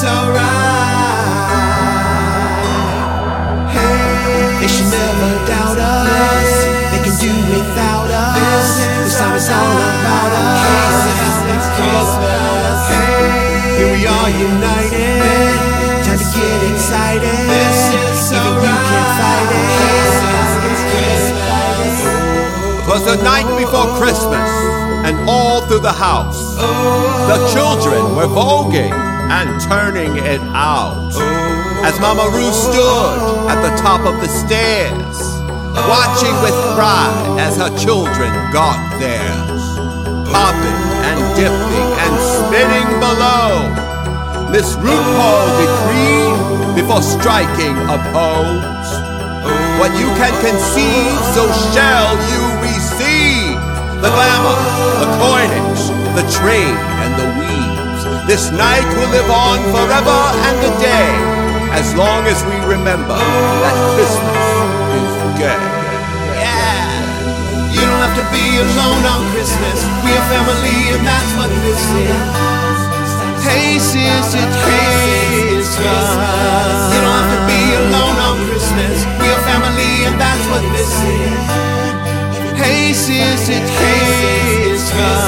alright. Hey, they should never doubt us. They can do without us. This time it's all about us. It's Christmas. Hey, here we are united. Time to get excited. This is even you can't fight it. It's Christmas. 'Twas the night before Christmas, and all through the house, the children were voguing and turning it out. As Mama Ruth stood at the top of the stairs, watching with pride as her children got theirs, popping and dipping and spinning below. Miss RuPaul decreed before striking a pose. What you can conceive, so shall you receive. The glamour, the coinage, the trade, and the weaves. This night will live on forever and a day, as long as we remember that Christmas is gay. Yeah, you don't have to be alone on Christmas. We're family and that's what this is. Hey sis, it's Christmas. You don't have to be alone on Christmas. We're family and that's what this is. Hey sis, it's Christmas.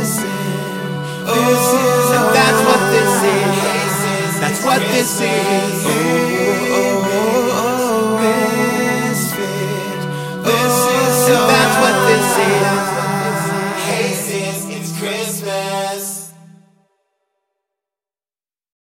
That's what this is. That's what this is.